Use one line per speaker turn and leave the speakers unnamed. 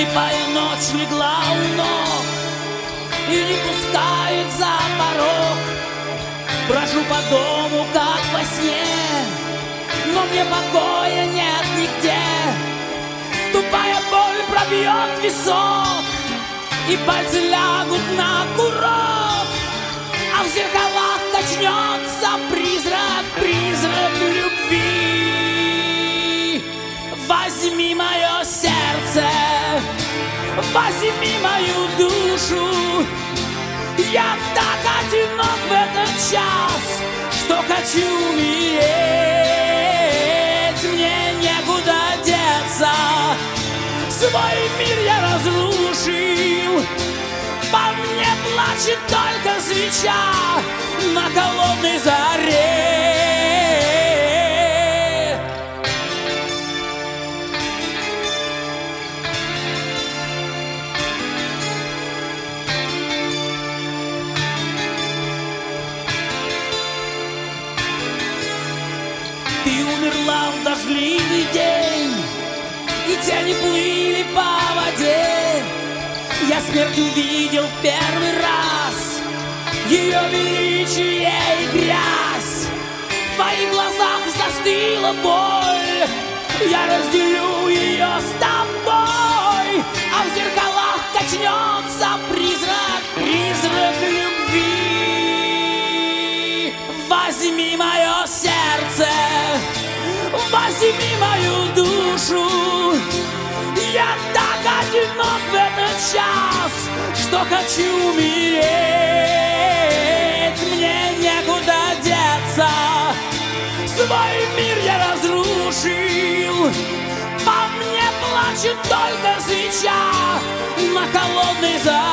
Слепая ночь легла у ног и не пускает за порог. Брожу по дому, как во сне, но мне покоя нет нигде. Тупая боль пробьет висок, и пальцы лягут на курок, а в зеркалах качнется призрак, призрак любви. Возьми мое сердце, возьми мою душу. Я так одинок в этот час, что хочу умереть. Мне некуда деться, свой мир я разрушил. По мне плачет только свеча на холодной заре. Ты умерла в дождливый день, и тени плыли по воде. Я смерть увидел в первый раз, ее величие и грязь. В твоих глазах застыла боль, я разделю ее с тобой, а в зеркалах качнется призрак, призрак любви. Возьми мое сердце, возьми мою душу. Я так одинок в этот час, что хочу умереть. Мне некуда деться, свой мир я разрушил. По мне плачет только свеча на холодной заре.